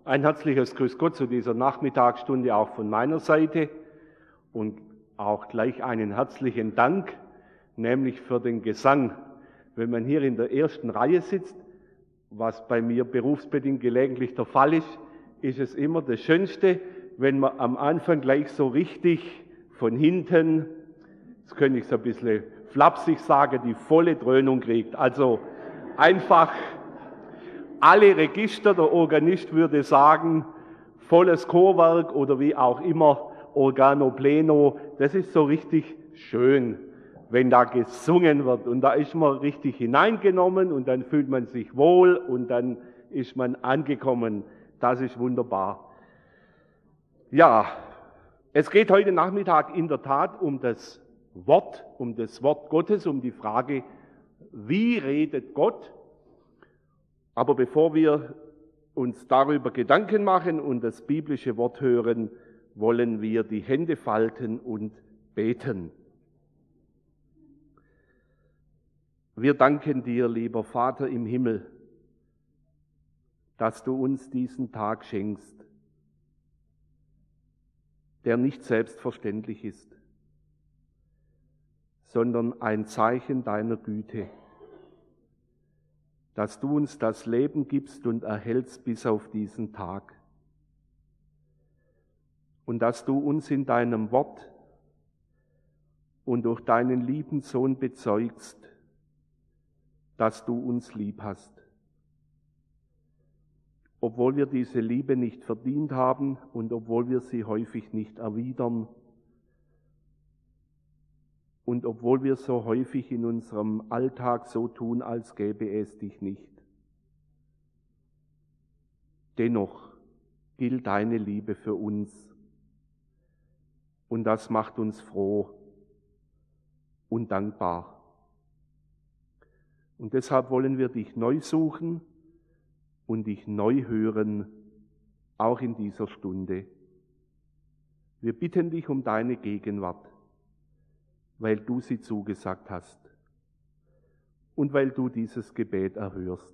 Ein herzliches Grüß Gott zu dieser Nachmittagsstunde auch von meiner Seite und auch gleich einen herzlichen Dank, nämlich für den Gesang. Wenn man hier in der ersten Reihe sitzt, was bei mir berufsbedingt gelegentlich der Fall ist, ist es immer das Schönste, wenn man am Anfang gleich so richtig von hinten, das könnte ich so ein bisschen flapsig sagen, die volle Dröhnung kriegt. Also einfach alle Register, der Organist würde sagen, volles Chorwerk oder wie auch immer, Organo pleno, das ist so richtig schön, wenn da gesungen wird. Und da ist man richtig hineingenommen und dann fühlt man sich wohl und dann ist man angekommen. Das ist wunderbar. Ja, es geht heute Nachmittag in der Tat um das Wort Gottes, um die Frage, wie redet Gott? Aber bevor wir uns darüber Gedanken machen und das biblische Wort hören, wollen wir die Hände falten und beten. Wir danken dir, lieber Vater im Himmel, dass du uns diesen Tag schenkst, der nicht selbstverständlich ist, sondern ein Zeichen deiner Güte, dass du uns das Leben gibst und erhältst bis auf diesen Tag. Und dass du uns in deinem Wort und durch deinen lieben Sohn bezeugst, dass du uns lieb hast. Obwohl wir diese Liebe nicht verdient haben und obwohl wir sie häufig nicht erwidern und obwohl wir so häufig in unserem Alltag so tun, als gäbe es dich nicht. Dennoch gilt deine Liebe für uns und das macht uns froh und dankbar. Und deshalb wollen wir dich neu suchen und dich neu hören, auch in dieser Stunde. Wir bitten dich um deine Gegenwart, weil du sie zugesagt hast und weil du dieses Gebet erhörst.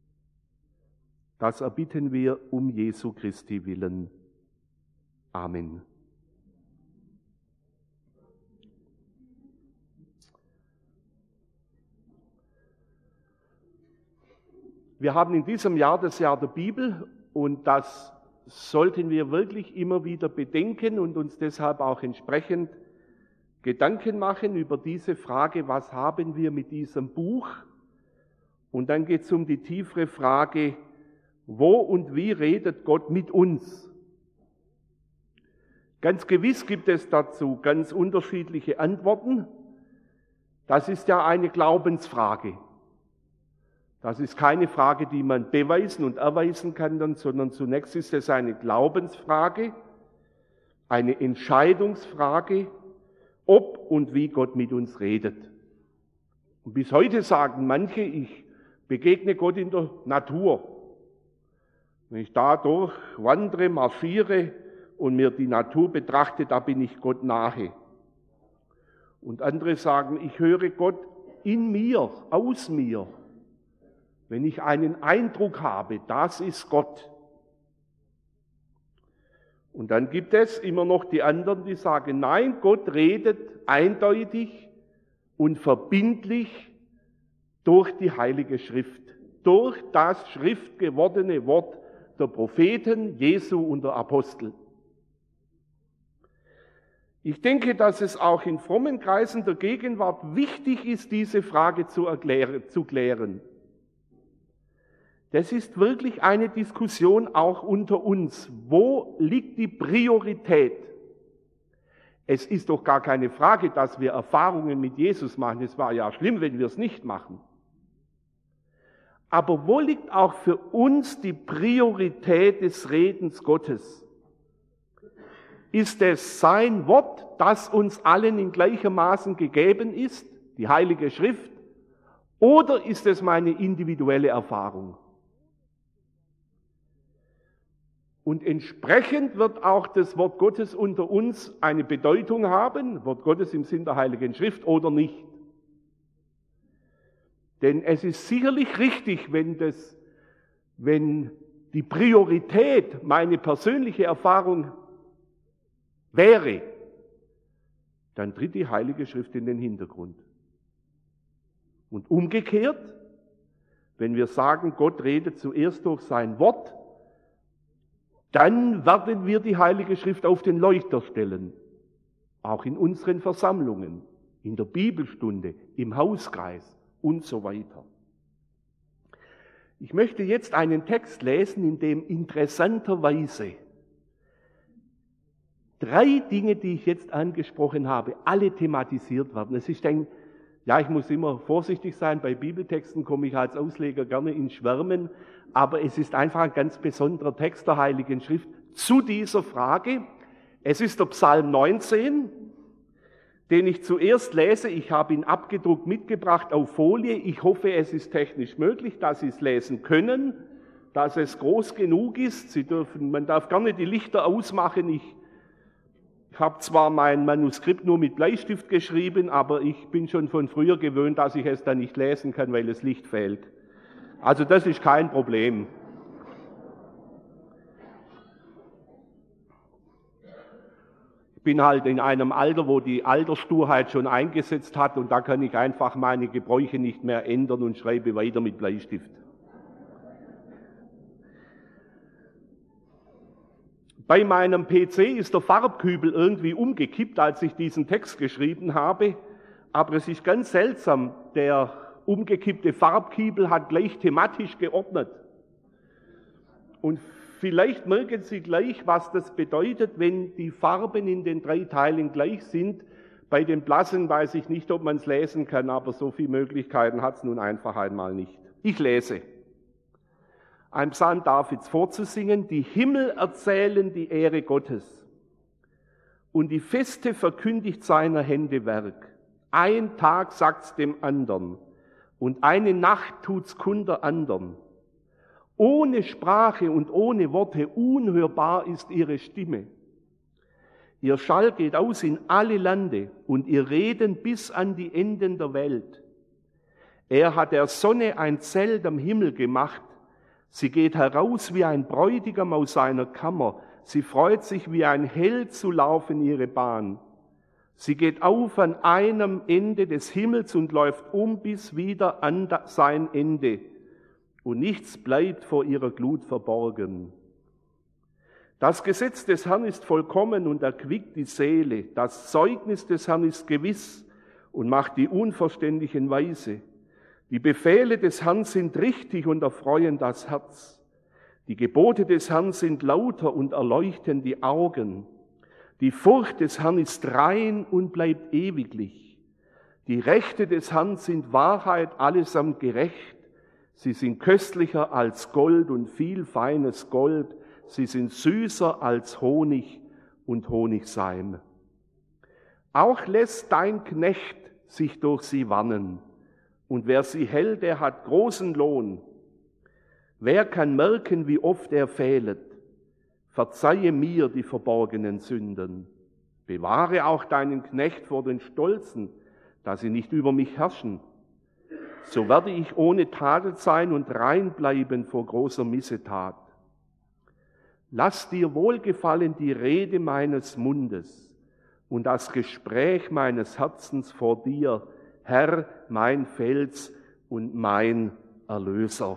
Das erbitten wir um Jesu Christi willen. Amen. Wir haben in diesem Jahr das Jahr der Bibel und das sollten wir wirklich immer wieder bedenken und uns deshalb auch entsprechend Gedanken machen über diese Frage, was haben wir mit diesem Buch? Und dann geht es um die tiefere Frage, wo und wie redet Gott mit uns? Ganz gewiss gibt es dazu ganz unterschiedliche Antworten. Das ist ja eine Glaubensfrage. Das ist keine Frage, die man beweisen und erweisen kann, sondern zunächst ist es eine Glaubensfrage, eine Entscheidungsfrage, ob und wie Gott mit uns redet. Und bis heute sagen manche, ich begegne Gott in der Natur. Wenn ich da durchwandere, marschiere und mir die Natur betrachte, da bin ich Gott nahe. Und andere sagen, ich höre Gott in mir, aus mir. Wenn ich einen Eindruck habe, das ist Gott. Und dann gibt es immer noch die anderen, die sagen, nein, Gott redet eindeutig und verbindlich durch die Heilige Schrift, durch das schriftgewordene Wort der Propheten, Jesu und der Apostel. Ich denke, dass es auch in frommen Kreisen der Gegenwart wichtig ist, diese Frage zu klären. Das ist wirklich eine Diskussion auch unter uns. Wo liegt die Priorität? Es ist doch gar keine Frage, dass wir Erfahrungen mit Jesus machen. Es war ja schlimm, wenn wir es nicht machen. Aber wo liegt auch für uns die Priorität des Redens Gottes? Ist es sein Wort, das uns allen in gleichermaßen gegeben ist, die Heilige Schrift, oder ist es meine individuelle Erfahrung? Und entsprechend wird auch das Wort Gottes unter uns eine Bedeutung haben, Wort Gottes im Sinn der Heiligen Schrift oder nicht. Denn es ist sicherlich richtig, wenn die Priorität meine persönliche Erfahrung wäre, dann tritt die Heilige Schrift in den Hintergrund. Und umgekehrt, wenn wir sagen, Gott redet zuerst durch sein Wort, dann werden wir die Heilige Schrift auf den Leuchter stellen, auch in unseren Versammlungen, in der Bibelstunde, im Hauskreis und so weiter. Ich möchte jetzt einen Text lesen, in dem interessanterweise 3 Dinge, die ich jetzt angesprochen habe, alle thematisiert werden. Es ist ich muss immer vorsichtig sein, bei Bibeltexten komme ich als Ausleger gerne ins Schwärmen, aber es ist einfach ein ganz besonderer Text der Heiligen Schrift zu dieser Frage. Es ist der Psalm 19, den ich zuerst lese. Ich habe ihn abgedruckt mitgebracht auf Folie. Ich hoffe, es ist technisch möglich, dass Sie es lesen können, dass es groß genug ist. Man darf gerne die Lichter ausmachen. Ich habe zwar mein Manuskript nur mit Bleistift geschrieben, aber ich bin schon von früher gewöhnt, dass ich es dann nicht lesen kann, weil das Licht fehlt. Also das ist kein Problem. Ich bin halt in einem Alter, wo die Alterssturheit schon eingesetzt hat und da kann ich einfach meine Gebräuche nicht mehr ändern und schreibe weiter mit Bleistift. Bei meinem PC ist der Farbkübel irgendwie umgekippt, als ich diesen Text geschrieben habe, aber es ist ganz seltsam, der umgekippte Farbkübel hat gleich thematisch geordnet. Und vielleicht merken Sie gleich, was das bedeutet, wenn die Farben in den 3 Teilen gleich sind. Bei den blassen weiß ich nicht, ob man es lesen kann, aber so viele Möglichkeiten hat es nun einfach einmal nicht. Ich lese. Ein Psalm Davids vorzusingen: Die Himmel erzählen die Ehre Gottes und die Feste verkündigt seiner Hände Werk. Ein Tag sagt's dem andern und eine Nacht tut's kund der andern. Ohne Sprache und ohne Worte, unhörbar ist ihre Stimme. Ihr Schall geht aus in alle Lande und ihr Reden bis an die Enden der Welt. Er hat der Sonne ein Zelt am Himmel gemacht. Sie geht heraus wie ein Bräutigam aus seiner Kammer. Sie freut sich wie ein Held zu laufen ihre Bahn. Sie geht auf an einem Ende des Himmels und läuft bis wieder an sein Ende. Und nichts bleibt vor ihrer Glut verborgen. Das Gesetz des Herrn ist vollkommen und erquickt die Seele. Das Zeugnis des Herrn ist gewiss und macht die Unverständigen weise. Die Befehle des Herrn sind richtig und erfreuen das Herz. Die Gebote des Herrn sind lauter und erleuchten die Augen. Die Furcht des Herrn ist rein und bleibt ewiglich. Die Rechte des Herrn sind Wahrheit, allesamt gerecht. Sie sind köstlicher als Gold und viel feines Gold. Sie sind süßer als Honig und Honigseim. Auch lässt dein Knecht sich durch sie wannen. Und wer sie hält, der hat großen Lohn. Wer kann merken, wie oft er fehlet? Verzeihe mir die verborgenen Sünden. Bewahre auch deinen Knecht vor den Stolzen, dass sie nicht über mich herrschen. So werde ich ohne Tadel sein und rein bleiben vor großer Missetat. Lass dir wohlgefallen die Rede meines Mundes und das Gespräch meines Herzens vor dir, Herr, mein Fels und mein Erlöser.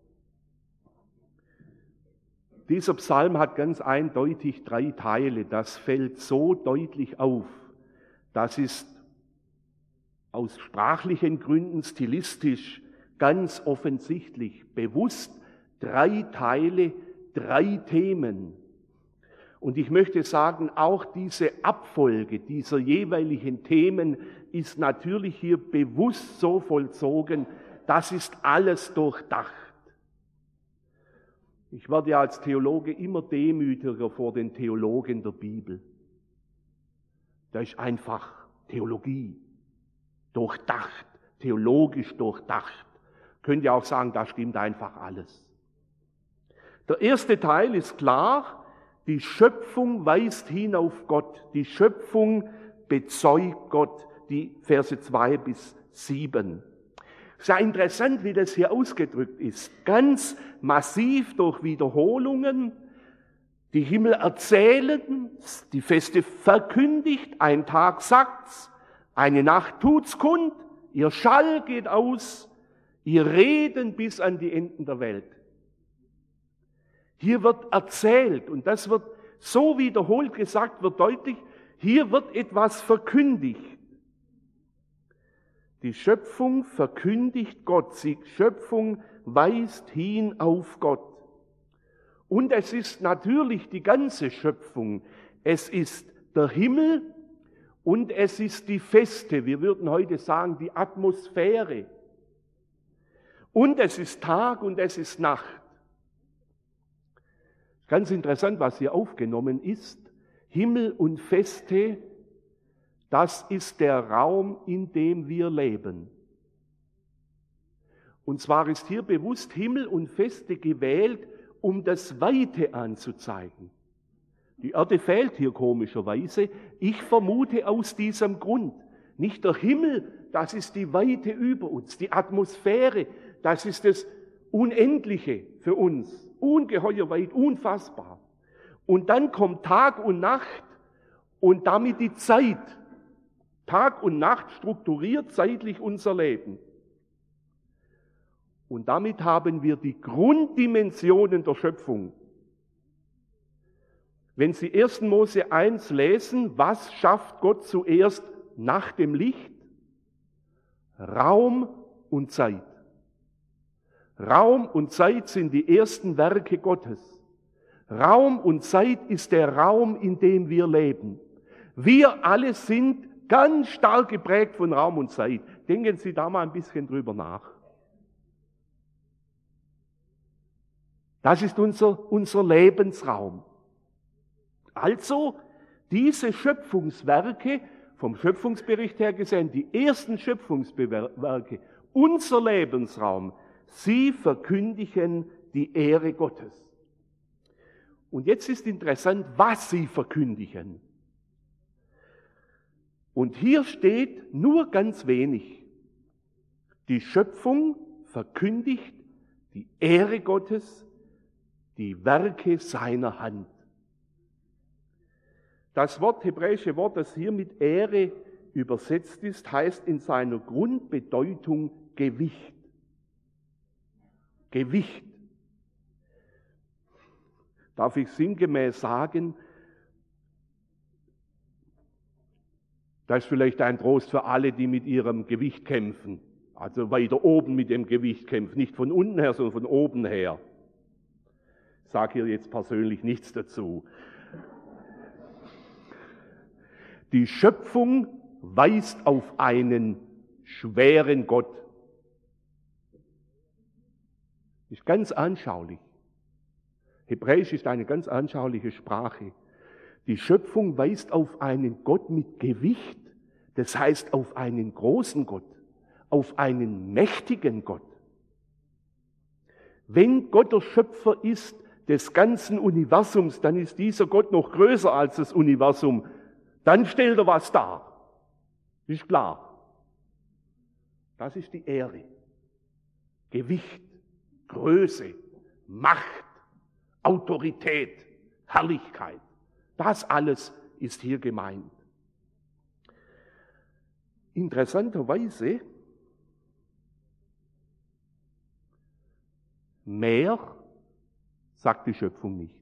Dieser Psalm hat ganz eindeutig 3 Teile. Das fällt so deutlich auf. Das ist aus sprachlichen Gründen, stilistisch, ganz offensichtlich, bewusst 3 Teile, 3 Themen. Und ich möchte sagen, auch diese Abfolge dieser jeweiligen Themen ist natürlich hier bewusst so vollzogen, das ist alles durchdacht. Ich werde ja als Theologe immer demütiger vor den Theologen der Bibel. Das ist einfach Theologie, durchdacht, theologisch durchdacht. Könnt ihr auch sagen, da stimmt einfach alles. Der erste Teil ist klar, die Schöpfung weist hin auf Gott. Die Schöpfung bezeugt Gott, die Verse 2 bis 7. Es ist ja interessant, wie das hier ausgedrückt ist. Ganz massiv durch Wiederholungen. Die Himmel erzählen, die Feste verkündigt, ein Tag sagt's, eine Nacht tut's kund, ihr Schall geht aus, ihr Reden bis an die Enden der Welt. Hier wird erzählt und das wird so wiederholt gesagt, wird deutlich, hier wird etwas verkündigt. Die Schöpfung verkündigt Gott, die Schöpfung weist hin auf Gott. Und es ist natürlich die ganze Schöpfung. Es ist der Himmel und es ist die Feste, wir würden heute sagen die Atmosphäre. Und es ist Tag und es ist Nacht. Ganz interessant, was hier aufgenommen ist. Himmel und Feste, das ist der Raum, in dem wir leben. Und zwar ist hier bewusst Himmel und Feste gewählt, um das Weite anzuzeigen. Die Erde fehlt hier komischerweise. Ich vermute aus diesem Grund. Nicht der Himmel, das ist die Weite über uns. Die Atmosphäre, das ist das Unendliche für uns. Ungeheuer weit, unfassbar. Und dann kommt Tag und Nacht und damit die Zeit. Tag und Nacht strukturiert zeitlich unser Leben. Und damit haben wir die Grunddimensionen der Schöpfung. Wenn Sie 1. Mose 1 lesen, was schafft Gott zuerst nach dem Licht? Raum und Zeit. Raum und Zeit sind die ersten Werke Gottes. Raum und Zeit ist der Raum, in dem wir leben. Wir alle sind ganz stark geprägt von Raum und Zeit. Denken Sie da mal ein bisschen drüber nach. Das ist unser Lebensraum. Also, diese Schöpfungswerke, vom Schöpfungsbericht her gesehen, die ersten Schöpfungswerke, unser Lebensraum, sie verkündigen die Ehre Gottes. Und jetzt ist interessant, was sie verkündigen. Und hier steht nur ganz wenig. Die Schöpfung verkündigt die Ehre Gottes, die Werke seiner Hand. Das hebräische Wort, das hier mit Ehre übersetzt ist, heißt in seiner Grundbedeutung Gewicht. Gewicht. Darf ich sinngemäß sagen, das ist vielleicht ein Trost für alle, die mit ihrem Gewicht kämpfen. Also weiter oben mit dem Gewicht kämpfen, nicht von unten her, sondern von oben her. Ich sage hier jetzt persönlich nichts dazu. Die Schöpfung weist auf einen schweren Gott. Ist ganz anschaulich. Hebräisch ist eine ganz anschauliche Sprache. Die Schöpfung weist auf einen Gott mit Gewicht, das heißt auf einen großen Gott, auf einen mächtigen Gott. Wenn Gott der Schöpfer ist des ganzen Universums, dann ist dieser Gott noch größer als das Universum. Dann stellt er was dar. Ist klar. Das ist die Ehre. Gewicht, Größe, Macht, Autorität, Herrlichkeit. Das alles ist hier gemeint. Interessanterweise, mehr sagt die Schöpfung nicht.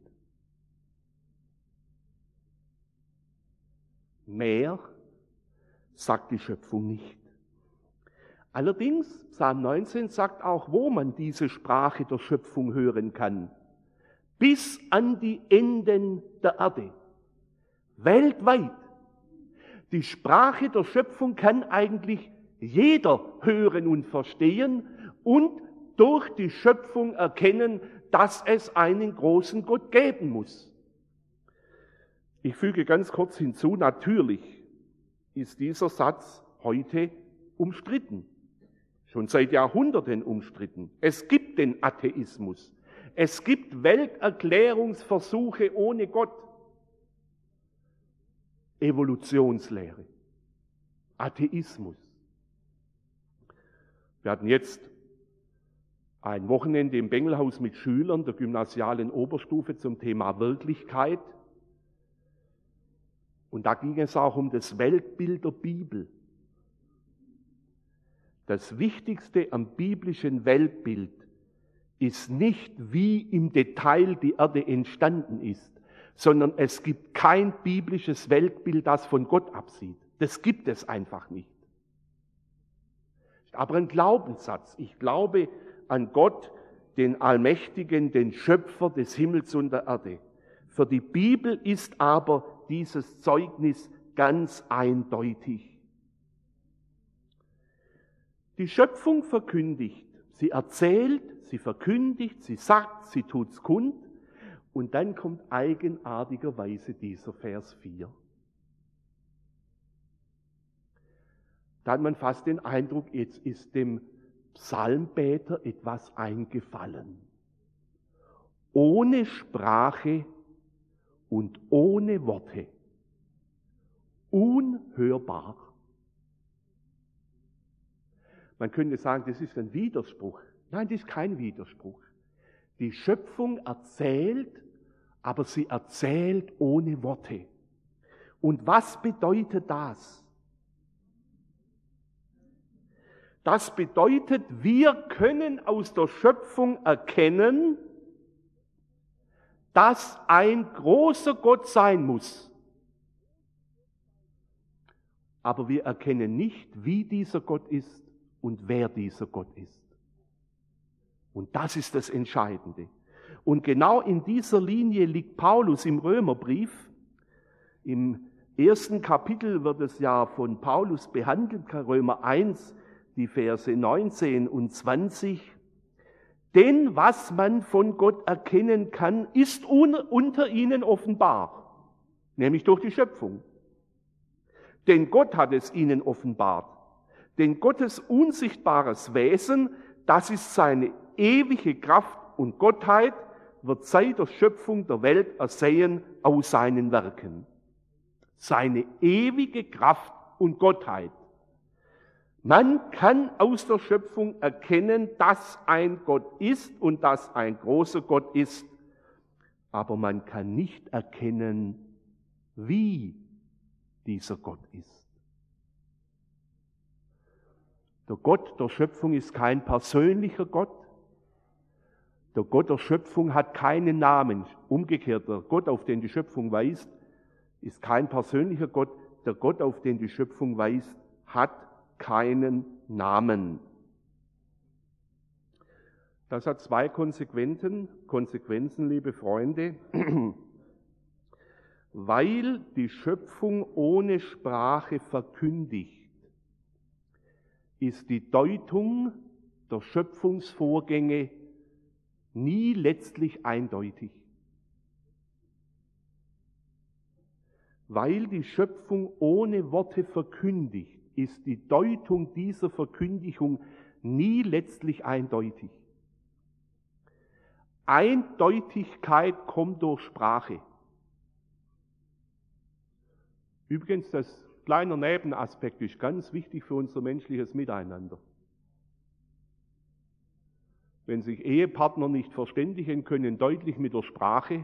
Mehr sagt die Schöpfung nicht. Allerdings, Psalm 19 sagt auch, wo man diese Sprache der Schöpfung hören kann. Bis an die Enden der Erde. Weltweit. Die Sprache der Schöpfung kann eigentlich jeder hören und verstehen und durch die Schöpfung erkennen, dass es einen großen Gott geben muss. Ich füge ganz kurz hinzu, natürlich ist dieser Satz heute umstritten. Schon seit Jahrhunderten umstritten. Es gibt den Atheismus. Es gibt Welterklärungsversuche ohne Gott. Evolutionslehre. Atheismus. Wir hatten jetzt ein Wochenende im Bengelhaus mit Schülern der gymnasialen Oberstufe zum Thema Wirklichkeit. Und da ging es auch um das Weltbild der Bibel. Das Wichtigste am biblischen Weltbild ist nicht, wie im Detail die Erde entstanden ist, sondern es gibt kein biblisches Weltbild, das von Gott absieht. Das gibt es einfach nicht. Aber ein Glaubenssatz. Ich glaube an Gott, den Allmächtigen, den Schöpfer des Himmels und der Erde. Für die Bibel ist aber dieses Zeugnis ganz eindeutig. Die Schöpfung verkündigt, sie erzählt, sie verkündigt, sie sagt, sie tut's kund. Und dann kommt eigenartigerweise dieser Vers 4. Da hat man fast den Eindruck, jetzt ist dem Psalmbeter etwas eingefallen. Ohne Sprache und ohne Worte. Unhörbar. Man könnte sagen, das ist ein Widerspruch. Nein, das ist kein Widerspruch. Die Schöpfung erzählt, aber sie erzählt ohne Worte. Und was bedeutet das? Das bedeutet, wir können aus der Schöpfung erkennen, dass ein großer Gott sein muss. Aber wir erkennen nicht, wie dieser Gott ist und wer dieser Gott ist. Und das ist das Entscheidende. Und genau in dieser Linie liegt Paulus im Römerbrief. Im 1. Kapitel wird es ja von Paulus behandelt, Römer 1, die Verse 19 und 20. Denn was man von Gott erkennen kann, ist unter ihnen offenbar, nämlich durch die Schöpfung. Denn Gott hat es ihnen offenbart. Denn Gottes unsichtbares Wesen, das ist seine ewige Kraft und Gottheit, wird seit der Schöpfung der Welt ersehen aus seinen Werken. Seine ewige Kraft und Gottheit. Man kann aus der Schöpfung erkennen, dass ein Gott ist und dass ein großer Gott ist, aber man kann nicht erkennen, wie dieser Gott ist. Der Gott der Schöpfung ist kein persönlicher Gott. Der Gott der Schöpfung hat keinen Namen. Umgekehrt, der Gott, auf den die Schöpfung weist, ist kein persönlicher Gott. Der Gott, auf den die Schöpfung weist, hat keinen Namen. Das hat zwei Konsequenzen, liebe Freunde. Weil die Schöpfung ohne Sprache verkündigt, ist die Deutung der Schöpfungsvorgänge nie letztlich eindeutig. Weil die Schöpfung ohne Worte verkündigt, ist die Deutung dieser Verkündigung nie letztlich eindeutig. Eindeutigkeit kommt durch Sprache. Übrigens, das kleine Nebenaspekt ist ganz wichtig für unser menschliches Miteinander. Wenn sich Ehepartner nicht verständigen können, deutlich mit der Sprache,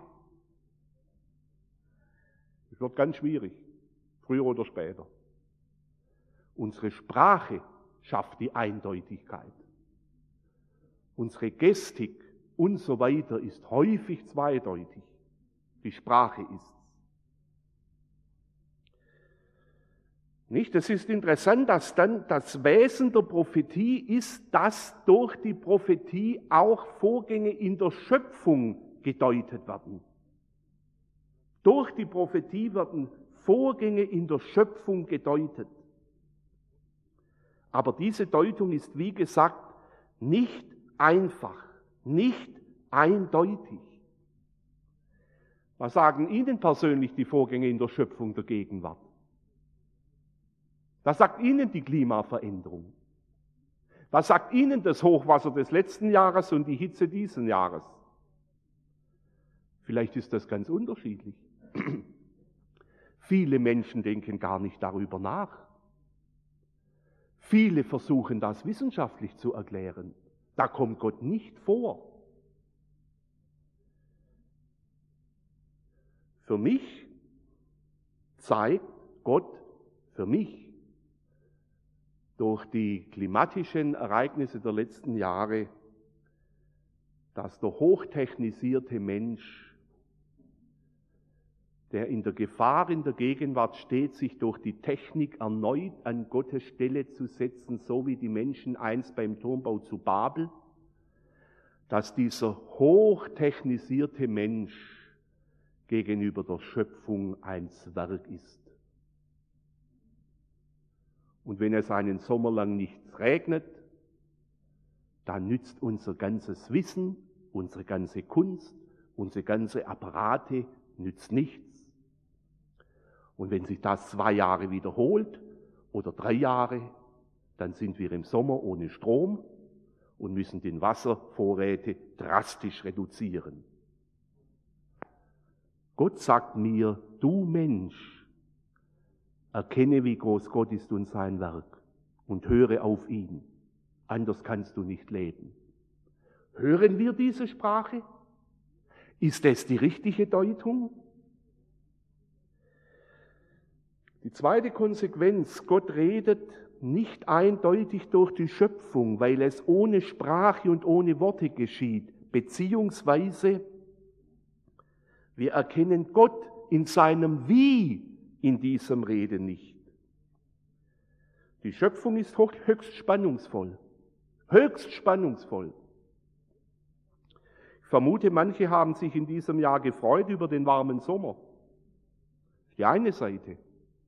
es wird ganz schwierig, früher oder später. Unsere Sprache schafft die Eindeutigkeit. Unsere Gestik und so weiter ist häufig zweideutig. Die Sprache ist nicht? Es ist interessant, dass dann das Wesen der Prophetie ist, dass durch die Prophetie auch Vorgänge in der Schöpfung gedeutet werden. Durch die Prophetie werden Vorgänge in der Schöpfung gedeutet. Aber diese Deutung ist, wie gesagt, nicht einfach, nicht eindeutig. Was sagen Ihnen persönlich die Vorgänge in der Schöpfung der Gegenwart? Was sagt Ihnen die Klimaveränderung? Was sagt Ihnen das Hochwasser des letzten Jahres und die Hitze diesen Jahres? Vielleicht ist das ganz unterschiedlich. Viele Menschen denken gar nicht darüber nach. Viele versuchen das wissenschaftlich zu erklären. Da kommt Gott nicht vor. Für mich zeigt Gott für mich durch die klimatischen Ereignisse der letzten Jahre, dass der hochtechnisierte Mensch, der in der Gefahr in der Gegenwart steht, sich durch die Technik erneut an Gottes Stelle zu setzen, so wie die Menschen einst beim Turmbau zu Babel, dass dieser hochtechnisierte Mensch gegenüber der Schöpfung ein Zwerg ist. Und wenn es einen Sommer lang nichts regnet, dann nützt unser ganzes Wissen, unsere ganze Kunst, unsere ganze Apparate nützt nichts. Und wenn sich das 2 Jahre wiederholt oder 3 Jahre, dann sind wir im Sommer ohne Strom und müssen die Wasservorräte drastisch reduzieren. Gott sagt mir, du Mensch, erkenne, wie groß Gott ist und sein Werk und höre auf ihn. Anders kannst du nicht leben. Hören wir diese Sprache? Ist es die richtige Deutung? Die zweite Konsequenz, Gott redet nicht eindeutig durch die Schöpfung, weil es ohne Sprache und ohne Worte geschieht, beziehungsweise wir erkennen Gott in seinem Wie in diesem Reden nicht. Die Schöpfung ist höchst spannungsvoll. Höchst spannungsvoll. Ich vermute, manche haben sich in diesem Jahr gefreut über den warmen Sommer. Die eine Seite.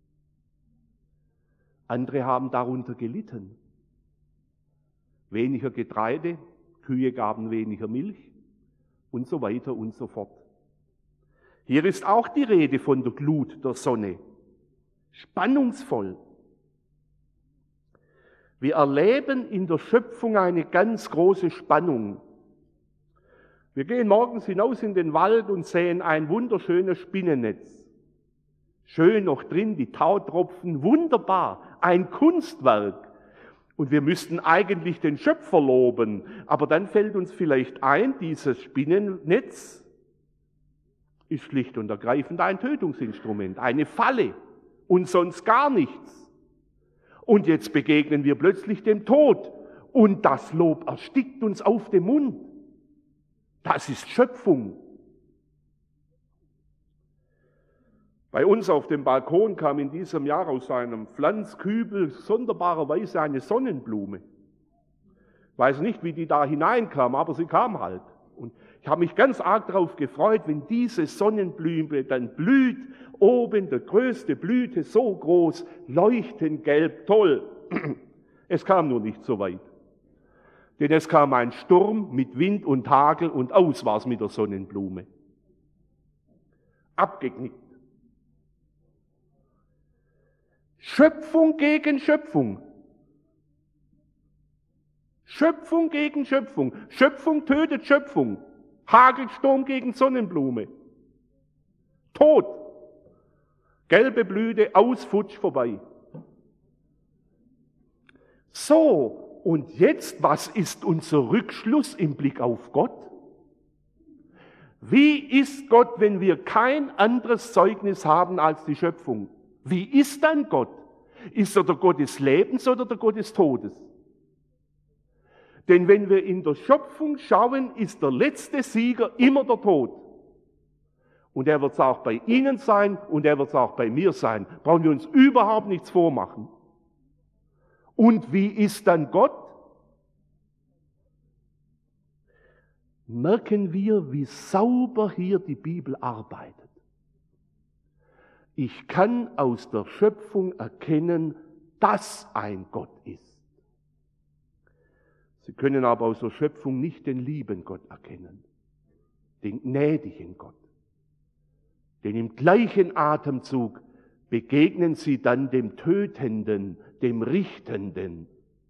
Andere haben darunter gelitten. Weniger Getreide, Kühe gaben weniger Milch und so weiter und so fort. Hier ist auch die Rede von der Glut der Sonne. Spannungsvoll. Wir erleben in der Schöpfung eine ganz große Spannung. Wir gehen morgens hinaus in den Wald und sehen ein wunderschönes Spinnennetz. Schön noch drin, die Tautropfen, wunderbar, ein Kunstwerk. Und wir müssten eigentlich den Schöpfer loben, aber dann fällt uns vielleicht ein, dieses Spinnennetz ist schlicht und ergreifend ein Tötungsinstrument, eine Falle und sonst gar nichts. Und jetzt begegnen wir plötzlich dem Tod und das Lob erstickt uns auf dem Mund. Das ist Schöpfung. Bei uns auf dem Balkon kam in diesem Jahr aus einem Pflanzkübel sonderbarerweise eine Sonnenblume. Ich weiß nicht, wie die da hineinkam, aber sie kam halt. Und ich habe mich ganz arg darauf gefreut, wenn diese Sonnenblume dann blüht, oben der größte Blüte, so groß, leuchtend gelb, toll. Es kam nur nicht so weit. Denn es kam ein Sturm mit Wind und Hagel und aus war es mit der Sonnenblume. Abgeknickt. Schöpfung gegen Schöpfung. Schöpfung gegen Schöpfung. Schöpfung tötet Schöpfung. Hagelsturm gegen Sonnenblume. Tod. Gelbe Blüte, ausfutsch, vorbei. So, und jetzt, was ist unser Rückschluss im Blick auf Gott? Wie ist Gott, wenn wir kein anderes Zeugnis haben als die Schöpfung? Wie ist dann Gott? Ist er der Gott des Lebens oder der Gott des Todes? Denn wenn wir in der Schöpfung schauen, ist der letzte Sieger immer der Tod. Und er wird es auch bei Ihnen sein und er wird es auch bei mir sein. Brauchen wir uns überhaupt nichts vormachen. Und wie ist dann Gott? Merken wir, wie sauber hier die Bibel arbeitet. Ich kann aus der Schöpfung erkennen, dass ein Gott ist. Sie können aber aus der Schöpfung nicht den lieben Gott erkennen, den gnädigen Gott. Denn im gleichen Atemzug begegnen sie dann dem Tötenden, dem Richtenden.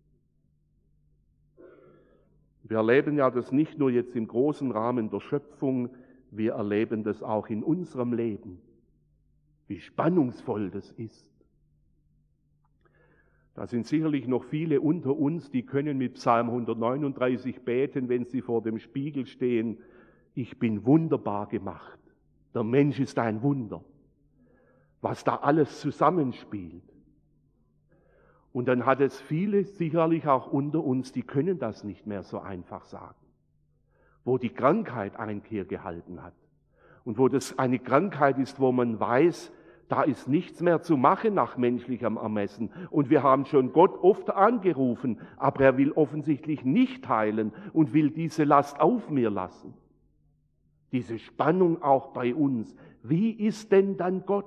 Wir erleben ja das nicht nur jetzt im großen Rahmen der Schöpfung, wir erleben das auch in unserem Leben, wie spannungsvoll das ist. Da sind sicherlich noch viele unter uns, die können mit Psalm 139 beten, wenn sie vor dem Spiegel stehen. Ich bin wunderbar gemacht. Der Mensch ist ein Wunder, was da alles zusammenspielt. Und dann hat es viele sicherlich auch unter uns, die können das nicht mehr so einfach sagen. Wo die Krankheit Einkehr gehalten hat. Und wo das eine Krankheit ist, wo man weiß, da ist nichts mehr zu machen nach menschlichem Ermessen. Und wir haben schon Gott oft angerufen, aber er will offensichtlich nicht heilen und will diese Last auf mir lassen. Diese Spannung auch bei uns. Wie ist denn dann Gott?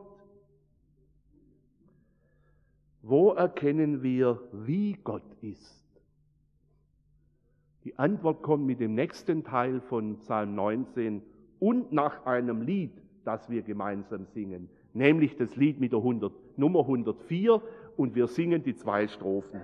Wo erkennen wir, wie Gott ist? Die Antwort kommt mit dem nächsten Teil von Psalm 19 und nach einem Lied, das wir gemeinsam singen, nämlich das Lied mit der Nummer 104, und wir singen die 2 Strophen.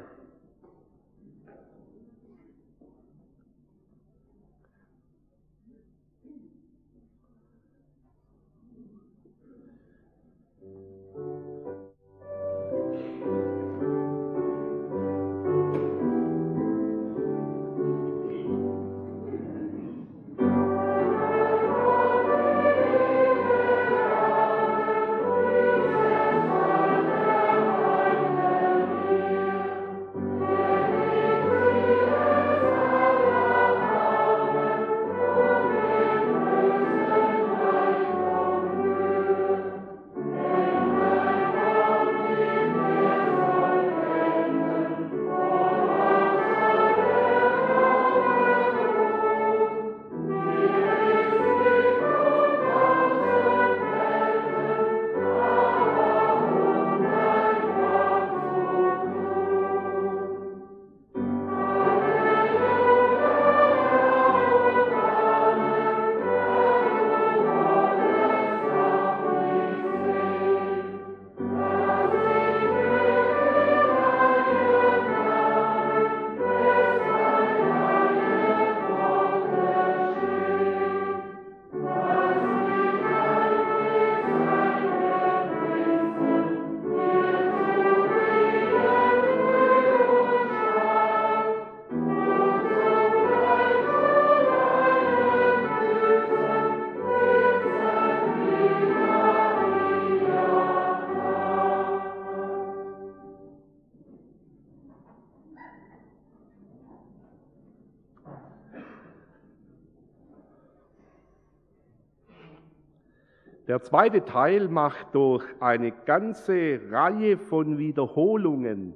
Der zweite Teil macht durch eine ganze Reihe von Wiederholungen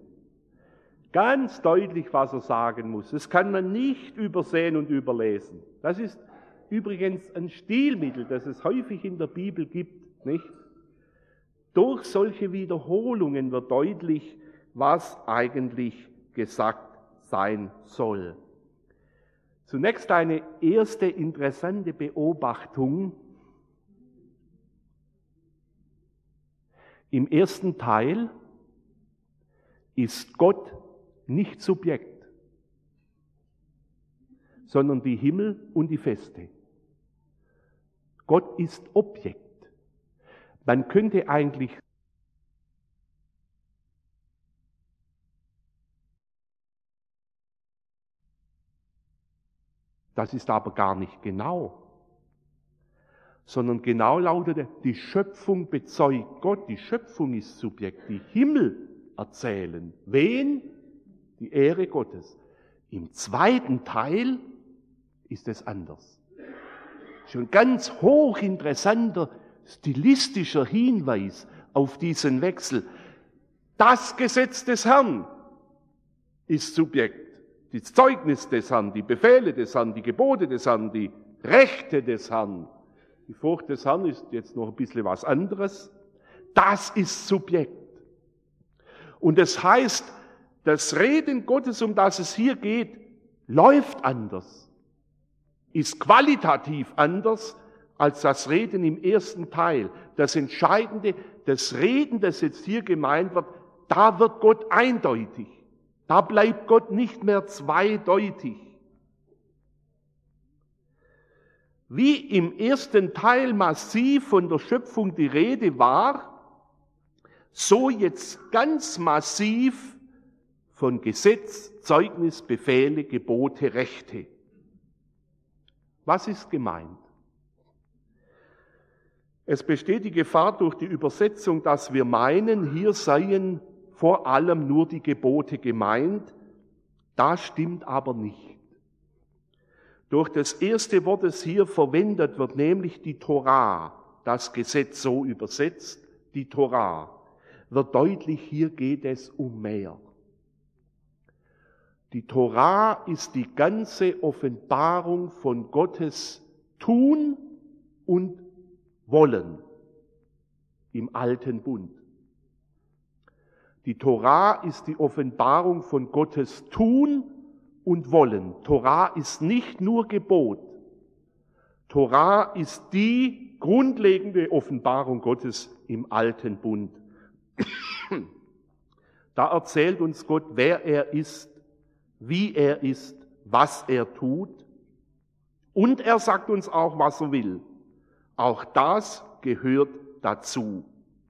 ganz deutlich, was er sagen muss. Das kann man nicht übersehen und überlesen. Das ist übrigens ein Stilmittel, das es häufig in der Bibel gibt, nicht? Durch solche Wiederholungen wird deutlich, was eigentlich gesagt sein soll. Zunächst eine erste interessante Beobachtung. Im ersten Teil ist Gott nicht Subjekt, sondern die Himmel und die Feste. Gott ist Objekt. Man könnte eigentlich das ist aber gar nicht genau. Sondern genau lautet, die Schöpfung bezeugt Gott, die Schöpfung ist Subjekt, die Himmel erzählen. Wen? Die Ehre Gottes. Im zweiten Teil ist es anders. Schon ganz hochinteressanter, stilistischer Hinweis auf diesen Wechsel. Das Gesetz des Herrn ist Subjekt. Das Zeugnis des Herrn, die Befehle des Herrn, die Gebote des Herrn, die Rechte des Herrn. Die Furcht des Herrn ist jetzt noch ein bisschen was anderes. Das ist Subjekt. Und das heißt, das Reden Gottes, um das es hier geht, läuft anders, ist qualitativ anders als das Reden im ersten Teil. Das Entscheidende, das Reden, das jetzt hier gemeint wird, da wird Gott eindeutig. Da bleibt Gott nicht mehr zweideutig. Wie im ersten Teil massiv von der Schöpfung die Rede war, so jetzt ganz massiv von Gesetz, Zeugnis, Befehle, Gebote, Rechte. Was ist gemeint? Es besteht die Gefahr durch die Übersetzung, dass wir meinen, hier seien vor allem nur die Gebote gemeint. Das stimmt aber nicht. Durch das erste Wort, das hier verwendet wird, nämlich die Torah, das Gesetz so übersetzt, die Torah, wird deutlich, hier geht es um mehr. Die Torah ist die ganze Offenbarung von Gottes Tun und Wollen im alten Bund. Die Torah ist die Offenbarung von Gottes Tun und Wollen. Torah ist nicht nur Gebot. Torah ist die grundlegende Offenbarung Gottes im alten Bund. Da erzählt uns Gott, wer er ist, wie er ist, was er tut. Und er sagt uns auch, was er will. Auch das gehört dazu.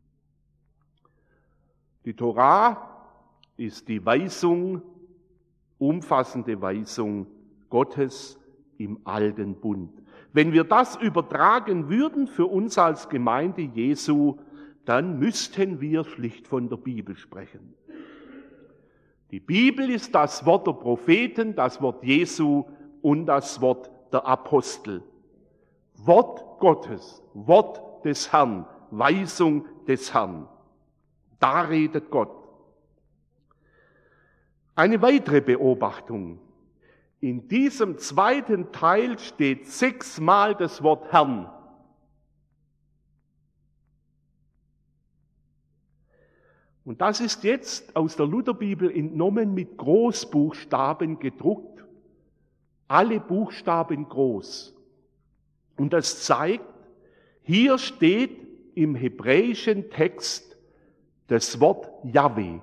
Die Torah ist die Weisung, umfassende Weisung Gottes im alten Bund. Wenn wir das übertragen würden für uns als Gemeinde Jesu, dann müssten wir schlicht von der Bibel sprechen. Die Bibel ist das Wort der Propheten, das Wort Jesu und das Wort der Apostel. Wort Gottes, Wort des Herrn, Weisung des Herrn. Da redet Gott. Eine weitere Beobachtung. In diesem zweiten Teil steht 6-mal das Wort Herrn. Und das ist jetzt aus der Lutherbibel entnommen mit Großbuchstaben gedruckt. Alle Buchstaben groß. Und das zeigt, hier steht im hebräischen Text das Wort Jahwe.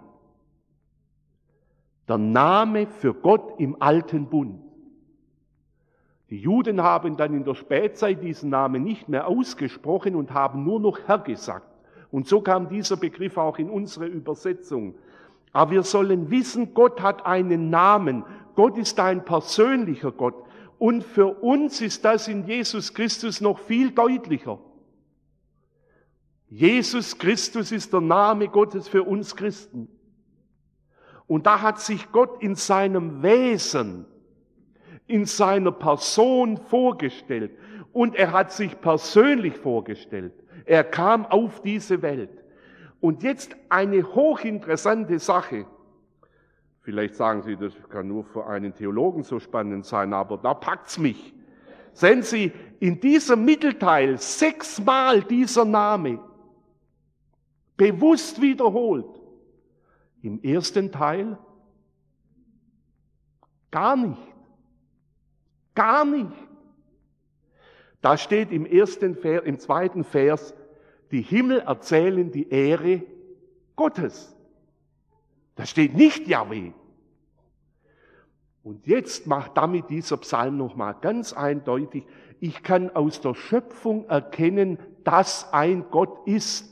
Der Name für Gott im alten Bund. Die Juden haben dann in der Spätzeit diesen Namen nicht mehr ausgesprochen und haben nur noch Herr gesagt. Und so kam dieser Begriff auch in unsere Übersetzung. Aber wir sollen wissen, Gott hat einen Namen. Gott ist ein persönlicher Gott. Und für uns ist das in Jesus Christus noch viel deutlicher. Jesus Christus ist der Name Gottes für uns Christen. Und da hat sich Gott in seinem Wesen, in seiner Person vorgestellt. Und er hat sich persönlich vorgestellt. Er kam auf diese Welt. Und jetzt eine hochinteressante Sache. Vielleicht sagen Sie, das kann nur für einen Theologen so spannend sein, aber da packt's mich. Sehen Sie, in diesem Mittelteil 6-mal dieser Name, bewusst wiederholt. Im ersten Teil gar nicht. Gar nicht. Da steht im zweiten Vers, die Himmel erzählen die Ehre Gottes. Da steht nicht Jahwe. Und jetzt macht damit dieser Psalm nochmal ganz eindeutig, ich kann aus der Schöpfung erkennen, dass ein Gott ist.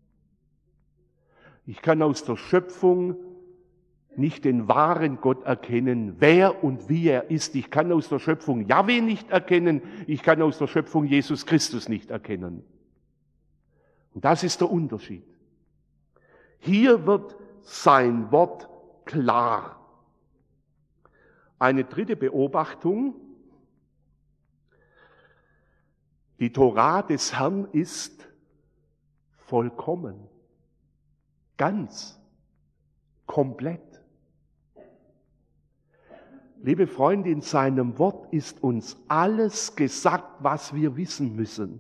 Ich kann aus der Schöpfung nicht den wahren Gott erkennen, wer und wie er ist. Ich kann aus der Schöpfung Jahwe nicht erkennen, ich kann aus der Schöpfung Jesus Christus nicht erkennen. Und das ist der Unterschied. Hier wird sein Wort klar. Eine dritte Beobachtung. Die Torah des Herrn ist vollkommen, ganz, komplett. Liebe Freunde, in seinem Wort ist uns alles gesagt, was wir wissen müssen.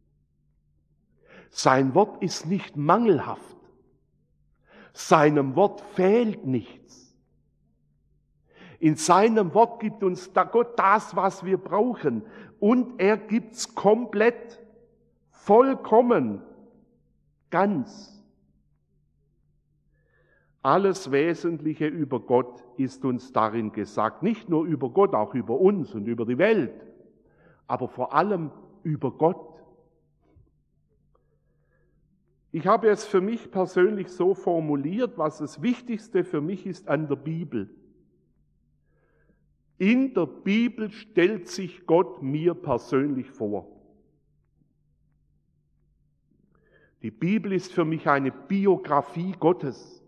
Sein Wort ist nicht mangelhaft. Seinem Wort fehlt nichts. In seinem Wort gibt uns Gott das, was wir brauchen. Und er gibt's komplett, vollkommen, ganz. Alles Wesentliche über Gott ist uns darin gesagt. Nicht nur über Gott, auch über uns und über die Welt. Aber vor allem über Gott. Ich habe es für mich persönlich so formuliert, was das Wichtigste für mich ist an der Bibel. In der Bibel stellt sich Gott mir persönlich vor. Die Bibel ist für mich eine Biografie Gottes.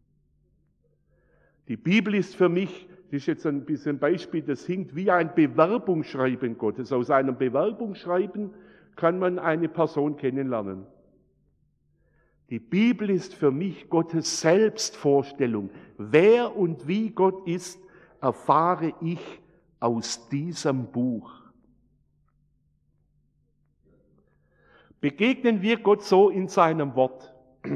Die Bibel ist für mich, das ist jetzt ein bisschen ein Beispiel, das hinkt wie ein Bewerbungsschreiben Gottes. Aus einem Bewerbungsschreiben kann man eine Person kennenlernen. Die Bibel ist für mich Gottes Selbstvorstellung. Wer und wie Gott ist, erfahre ich aus diesem Buch. Begegnen wir Gott so in seinem Wort?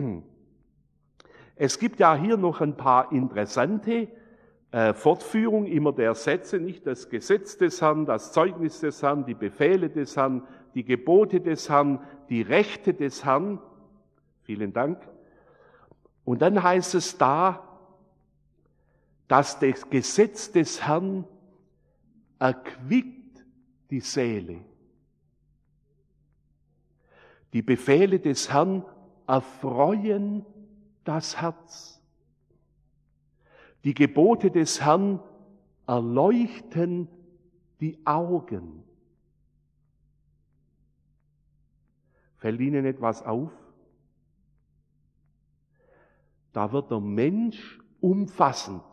Es gibt ja hier noch ein paar interessante Fortführungen immer der Sätze, nicht das Gesetz des Herrn, das Zeugnis des Herrn, die Befehle des Herrn, die Gebote des Herrn, die Rechte des Herrn. Vielen Dank. Und dann heißt es da, dass das Gesetz des Herrn erquickt die Seele. Die Befehle des Herrn erfreuen das Herz. Die Gebote des Herrn erleuchten die Augen. Fällt Ihnen etwas auf? Da wird der Mensch umfassend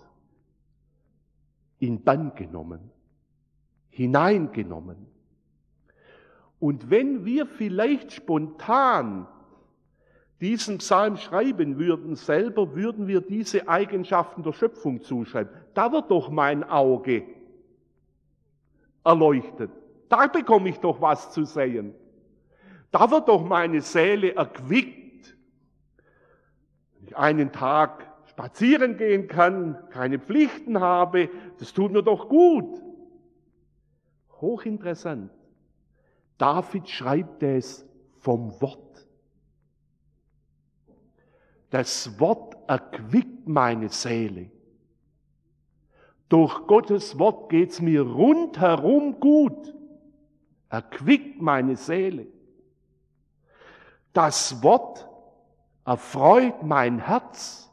in Bann genommen, hineingenommen. Und wenn wir vielleicht spontan diesen Psalm schreiben würden selber, würden wir diese Eigenschaften der Schöpfung zuschreiben. Da wird doch mein Auge erleuchtet. Da bekomme ich doch was zu sehen. Da wird doch meine Seele erquickt. Wenn ich einen Tag spazieren gehen kann, keine Pflichten habe, das tut mir doch gut. Hochinteressant. David schreibt es vom Wort. Das Wort erquickt meine Seele. Durch Gottes Wort geht's mir rundherum gut. Erquickt meine Seele. Das Wort erfreut mein Herz.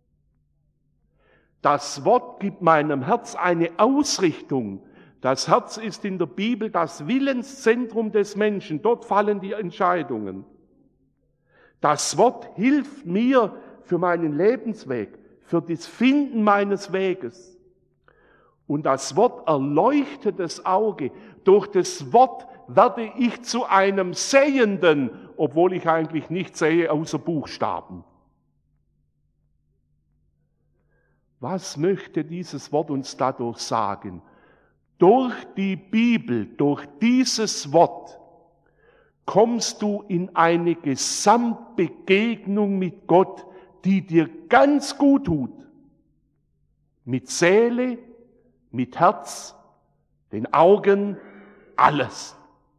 Das Wort gibt meinem Herz eine Ausrichtung. Das Herz ist in der Bibel das Willenszentrum des Menschen. Dort fallen die Entscheidungen. Das Wort hilft mir für meinen Lebensweg, für das Finden meines Weges. Und das Wort erleuchtet das Auge. Durch das Wort werde ich zu einem Sehenden, obwohl ich eigentlich nicht sehe, außer Buchstaben. Was möchte dieses Wort uns dadurch sagen? Durch die Bibel, durch dieses Wort, kommst du in eine Gesamtbegegnung mit Gott, die dir ganz gut tut. Mit Seele, mit Herz, den Augen, alles.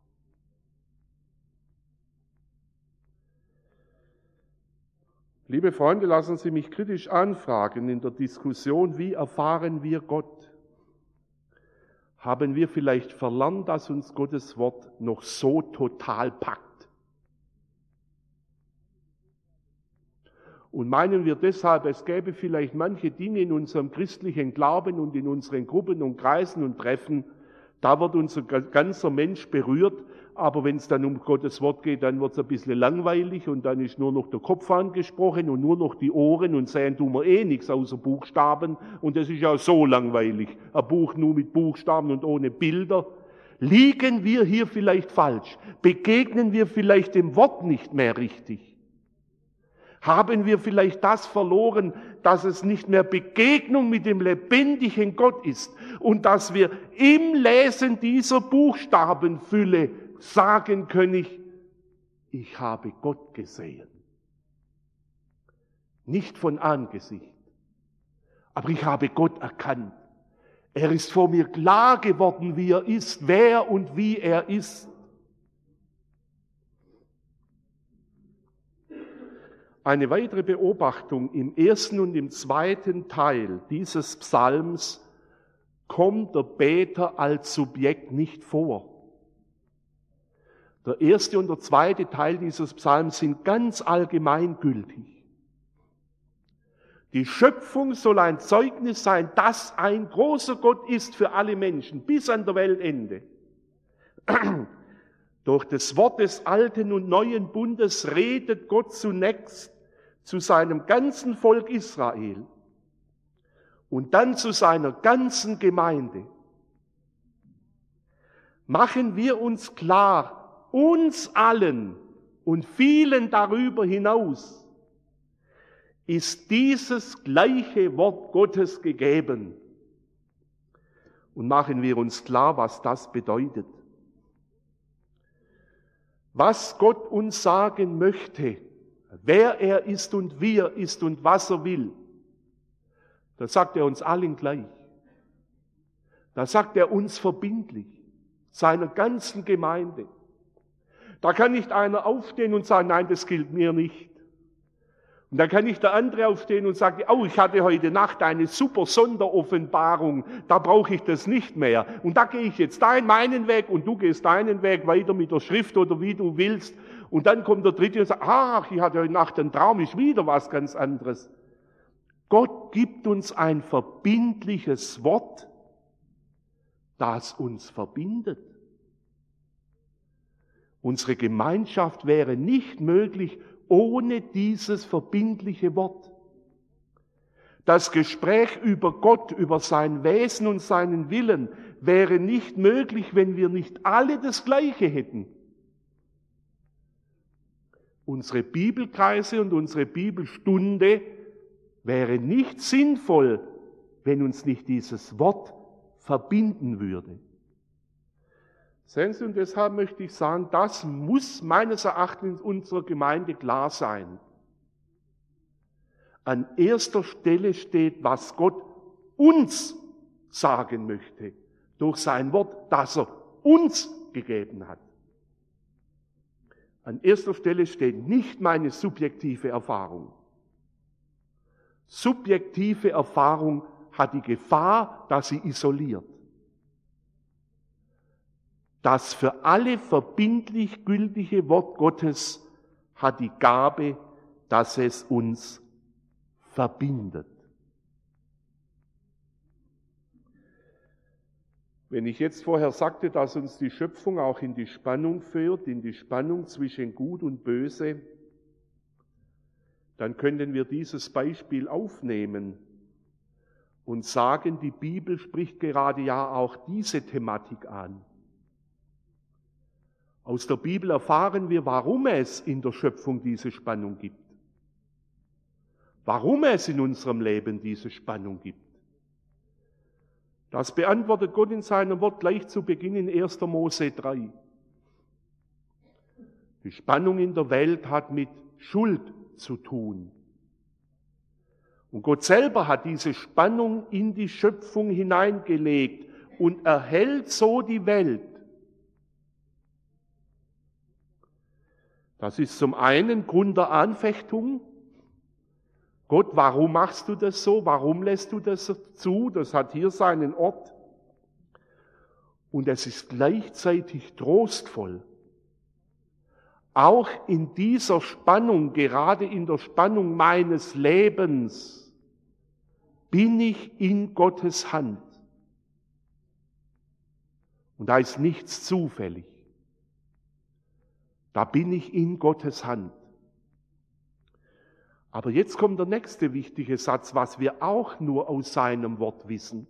Liebe Freunde, lassen Sie mich kritisch anfragen in der Diskussion, wie erfahren wir Gott? Haben wir vielleicht verlernt, dass uns Gottes Wort noch so total packt? Und meinen wir deshalb, es gäbe vielleicht manche Dinge in unserem christlichen Glauben und in unseren Gruppen und Kreisen und Treffen, da wird unser ganzer Mensch berührt, aber wenn es dann um Gottes Wort geht, dann wird es ein bisschen langweilig und dann ist nur noch der Kopf angesprochen und nur noch die Ohren und sehen tun wir eh nichts außer Buchstaben und das ist ja so langweilig. Ein Buch nur mit Buchstaben und ohne Bilder. Liegen wir hier vielleicht falsch? Begegnen wir vielleicht dem Wort nicht mehr richtig? Haben wir vielleicht das verloren, dass es nicht mehr Begegnung mit dem lebendigen Gott ist und dass wir im Lesen dieser Buchstabenfülle sagen können, ich habe Gott gesehen. Nicht von Angesicht, aber ich habe Gott erkannt. Er ist vor mir klar geworden, wie er ist, wer und wie er ist. Eine weitere Beobachtung im ersten und im zweiten Teil dieses Psalms kommt der Beter als Subjekt nicht vor. Der erste und der zweite Teil dieses Psalms sind ganz allgemeingültig. Die Schöpfung soll ein Zeugnis sein, dass ein großer Gott ist für alle Menschen, bis an der Weltende. Durch das Wort des alten und neuen Bundes redet Gott zunächst zu seinem ganzen Volk Israel und dann zu seiner ganzen Gemeinde. Machen wir uns klar, uns allen und vielen darüber hinaus ist dieses gleiche Wort Gottes gegeben. Und machen wir uns klar, was das bedeutet. Was Gott uns sagen möchte, wer er ist und wie er ist und was er will, das sagt er uns allen gleich. Das sagt er uns verbindlich, seiner ganzen Gemeinde. Da kann nicht einer aufstehen und sagen, nein, das gilt mir nicht. Und dann kann nicht der andere aufstehen und sagen, oh, ich hatte heute Nacht eine super Sonderoffenbarung, da brauche ich das nicht mehr. Und da gehe ich jetzt meinen Weg und du gehst deinen Weg weiter mit der Schrift oder wie du willst. Und dann kommt der dritte und sagt, ach, ich hatte heute Nacht einen Traum, ist wieder was ganz anderes. Gott gibt uns ein verbindliches Wort, das uns verbindet. Unsere Gemeinschaft wäre nicht möglich ohne dieses verbindliche Wort. Das Gespräch über Gott, über sein Wesen und seinen Willen wäre nicht möglich, wenn wir nicht alle das Gleiche hätten. Unsere Bibelkreise und unsere Bibelstunde wäre nicht sinnvoll, wenn uns nicht dieses Wort verbinden würde. Sehen Sie, und deshalb möchte ich sagen, das muss meines Erachtens unserer Gemeinde klar sein. An erster Stelle steht, was Gott uns sagen möchte, durch sein Wort, das er uns gegeben hat. An erster Stelle steht nicht meine subjektive Erfahrung. Subjektive Erfahrung hat die Gefahr, dass sie isoliert. Das für alle verbindlich gültige Wort Gottes hat die Gabe, dass es uns verbindet. Wenn ich jetzt vorher sagte, dass uns die Schöpfung auch in die Spannung führt, in die Spannung zwischen Gut und Böse, dann können wir dieses Beispiel aufnehmen und sagen, die Bibel spricht gerade ja auch diese Thematik an. Aus der Bibel erfahren wir, warum es in der Schöpfung diese Spannung gibt. Warum es in unserem Leben diese Spannung gibt. Das beantwortet Gott in seinem Wort gleich zu Beginn in 1. Mose 3. Die Spannung in der Welt hat mit Schuld zu tun. Und Gott selber hat diese Spannung in die Schöpfung hineingelegt und erhält so die Welt. Das ist zum einen Grund der Anfechtung. Gott, warum machst du das so? Warum lässt du das zu? Das hat hier seinen Ort. Und es ist gleichzeitig trostvoll. Auch in dieser Spannung, gerade in der Spannung meines Lebens, bin ich in Gottes Hand. Und da ist nichts zufällig. Da bin ich in Gottes Hand. Aber jetzt kommt der nächste wichtige Satz, was wir auch nur aus seinem Wort wissen.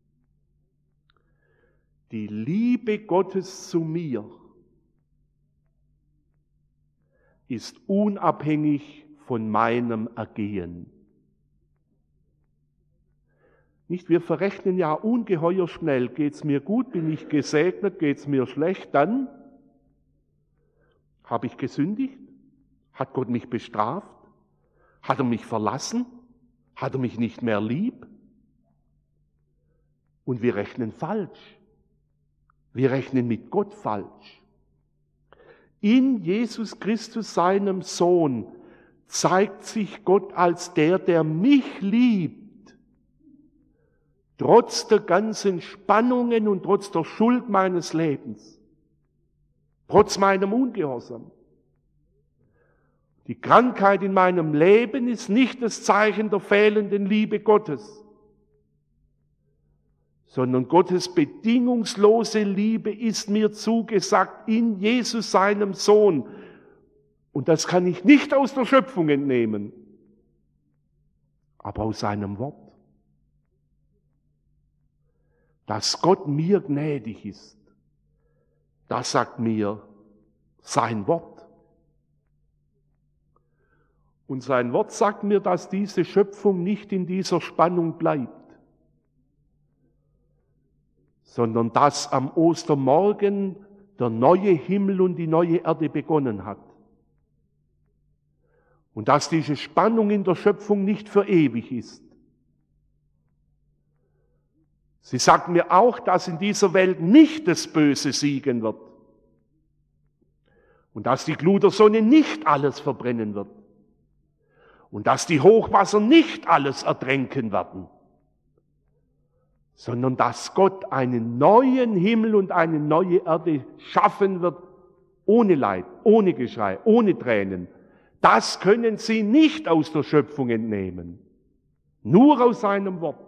Die Liebe Gottes zu mir ist unabhängig von meinem Ergehen. Nicht, wir verrechnen ja ungeheuer schnell, geht's mir gut, bin ich gesegnet, geht's mir schlecht, dann habe ich gesündigt? Hat Gott mich bestraft? Hat er mich verlassen? Hat er mich nicht mehr lieb? Und wir rechnen falsch. Wir rechnen mit Gott falsch. In Jesus Christus, seinem Sohn, zeigt sich Gott als der mich liebt, trotz der ganzen Spannungen und trotz der Schuld meines Lebens. trotz meinem Ungehorsam. Die Krankheit in meinem Leben ist nicht das Zeichen der fehlenden Liebe Gottes, sondern Gottes bedingungslose Liebe ist mir zugesagt in Jesus, seinem Sohn. Und das kann ich nicht aus der Schöpfung entnehmen, aber aus seinem Wort. Dass Gott mir gnädig ist, das sagt mir sein Wort. Und sein Wort sagt mir, dass diese Schöpfung nicht in dieser Spannung bleibt, sondern dass am Ostermorgen der neue Himmel und die neue Erde begonnen hat. Und dass diese Spannung in der Schöpfung nicht für ewig ist. Sie sagt mir auch, dass in dieser Welt nicht das Böse siegen wird. Und dass die Glut der Sonne nicht alles verbrennen wird. Und dass die Hochwasser nicht alles ertränken werden. Sondern dass Gott einen neuen Himmel und eine neue Erde schaffen wird, ohne Leid, ohne Geschrei, ohne Tränen. Das können Sie nicht aus der Schöpfung entnehmen, nur aus seinem Wort.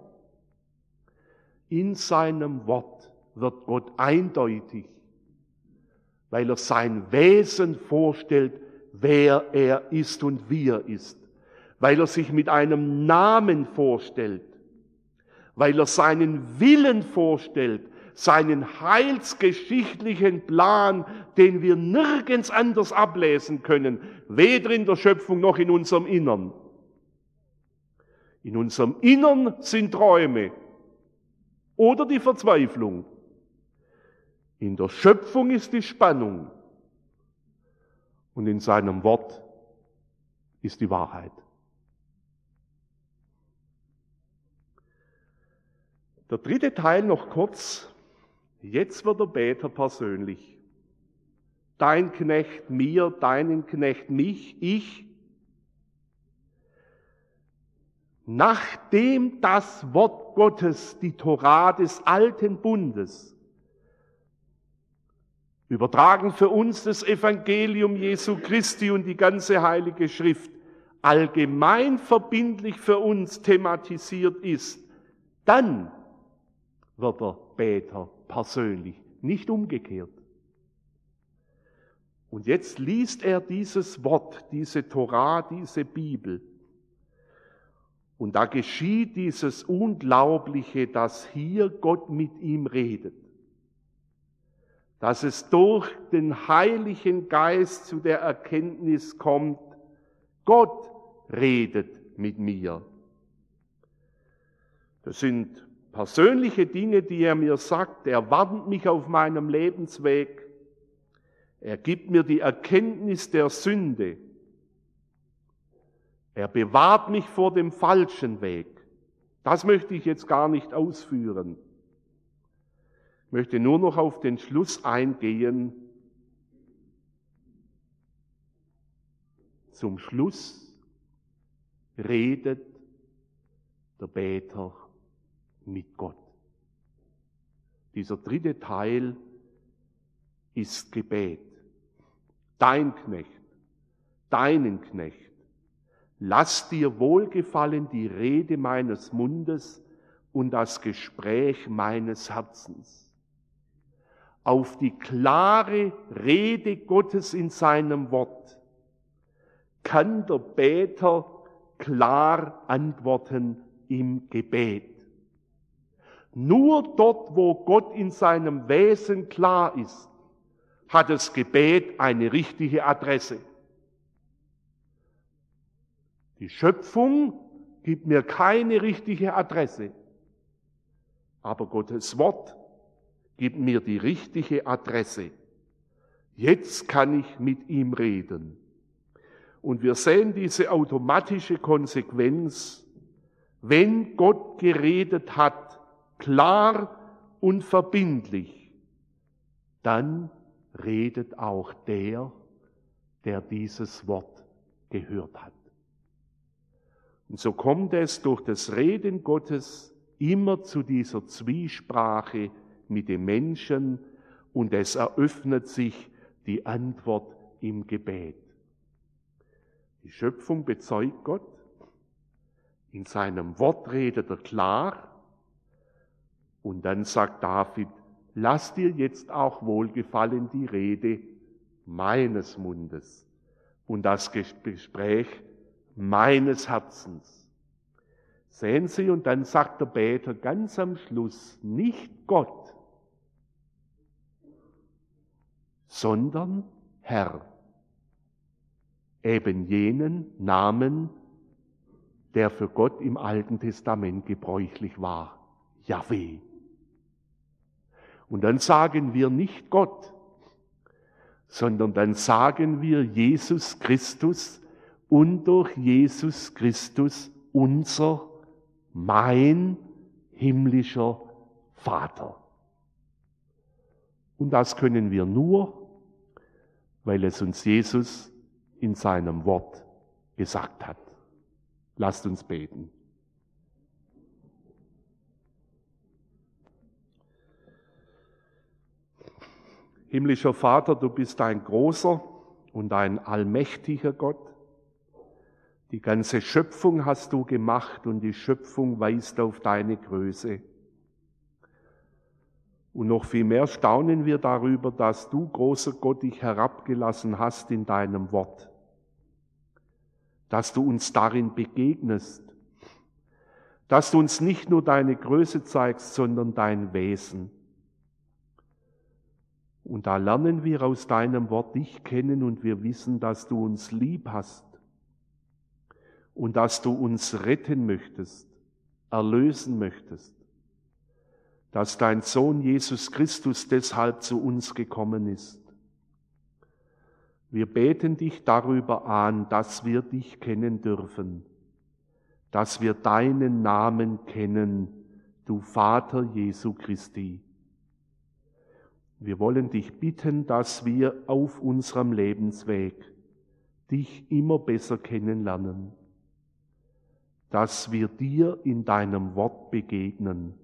In seinem Wort wird Gott eindeutig, weil er sein Wesen vorstellt, wer er ist und wie er ist, weil er sich mit einem Namen vorstellt, weil er seinen Willen vorstellt, seinen heilsgeschichtlichen Plan, den wir nirgends anders ablesen können, weder in der Schöpfung noch in unserem Innern. In unserem Innern sind Träume oder die Verzweiflung. In der Schöpfung ist die Spannung und in seinem Wort ist die Wahrheit. Der dritte Teil noch kurz. Jetzt wird der Beter persönlich. Dein Knecht mir, deinen Knecht mich, ich. Nachdem das Wort Gottes, die Torah des alten Bundes, übertragen für uns das Evangelium Jesu Christi und die ganze Heilige Schrift, allgemein verbindlich für uns thematisiert ist, dann wird der Beter persönlich, nicht umgekehrt. Und jetzt liest er dieses Wort, diese Torah, diese Bibel. Und da geschieht dieses Unglaubliche, dass hier Gott mit ihm redet. Dass es durch den Heiligen Geist zu der Erkenntnis kommt, Gott redet mit mir. Das sind persönliche Dinge, die er mir sagt. Er warnt mich auf meinem Lebensweg. Er gibt mir die Erkenntnis der Sünde. Er bewahrt mich vor dem falschen Weg. Das möchte ich jetzt gar nicht ausführen. Ich möchte nur noch auf den Schluss eingehen. Zum Schluss redet der Beter mit Gott. Dieser dritte Teil ist Gebet. Dein Knecht, deinen Knecht, lass dir wohlgefallen die Rede meines Mundes und das Gespräch meines Herzens. Auf die klare Rede Gottes in seinem Wort kann der Beter klar antworten im Gebet. Nur dort, wo Gott in seinem Wesen klar ist, hat das Gebet eine richtige Adresse. Die Schöpfung gibt mir keine richtige Adresse, aber Gottes Wort gibt mir die richtige Adresse. Jetzt kann ich mit ihm reden. Und wir sehen diese automatische Konsequenz, wenn Gott geredet hat, klar und verbindlich, dann redet auch der dieses Wort gehört hat. Und so kommt es durch das Reden Gottes immer zu dieser Zwiesprache mit dem Menschen und es eröffnet sich die Antwort im Gebet. Die Schöpfung bezeugt Gott, in seinem Wort redet er klar und dann sagt David, lass dir jetzt auch wohlgefallen die Rede meines Mundes und das Gespräch meines Herzens. Sehen Sie, und dann sagt der Beter ganz am Schluss, nicht Gott, sondern Herr. Eben jenen Namen, der für Gott im Alten Testament gebräuchlich war, Jahwe. Und dann sagen wir nicht Gott, sondern dann sagen wir Jesus Christus und durch Jesus Christus unser, mein himmlischer Vater. Und das können wir nur, weil es uns Jesus in seinem Wort gesagt hat. Lasst uns beten. Himmlischer Vater, du bist ein großer und ein allmächtiger Gott. Die ganze Schöpfung hast du gemacht und die Schöpfung weist auf deine Größe. Und noch viel mehr staunen wir darüber, dass du, großer Gott, dich herabgelassen hast in deinem Wort. Dass du uns darin begegnest. Dass du uns nicht nur deine Größe zeigst, sondern dein Wesen. Und da lernen wir aus deinem Wort dich kennen und wir wissen, dass du uns lieb hast und dass du uns retten möchtest, erlösen möchtest, dass dein Sohn Jesus Christus deshalb zu uns gekommen ist. Wir beten dich darüber an, dass wir dich kennen dürfen, dass wir deinen Namen kennen, du Vater Jesu Christi. Wir wollen dich bitten, dass wir auf unserem Lebensweg dich immer besser kennenlernen, dass wir dir in deinem Wort begegnen.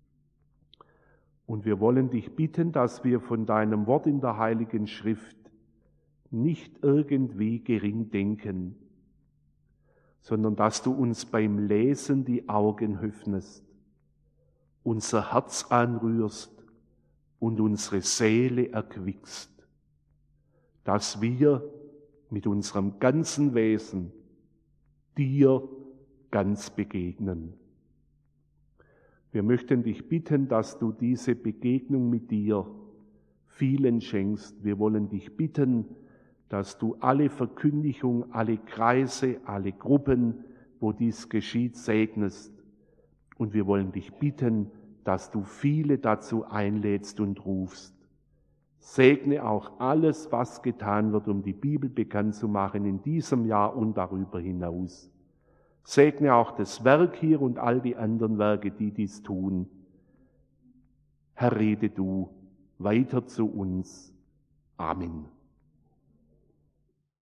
Und wir wollen dich bitten, dass wir von deinem Wort in der Heiligen Schrift nicht irgendwie gering denken, sondern dass du uns beim Lesen die Augen öffnest, unser Herz anrührst und unsere Seele erquickst, dass wir mit unserem ganzen Wesen dir ganz begegnen. Wir möchten dich bitten, dass du diese Begegnung mit dir vielen schenkst. Wir wollen dich bitten, dass du alle Verkündigung, alle Kreise, alle Gruppen, wo dies geschieht, segnest. Und wir wollen dich bitten, dass du viele dazu einlädst und rufst. Segne auch alles, was getan wird, um die Bibel bekannt zu machen in diesem Jahr und darüber hinaus. Segne auch das Werk hier und all die anderen Werke, die dies tun. Herr, rede du weiter zu uns. Amen.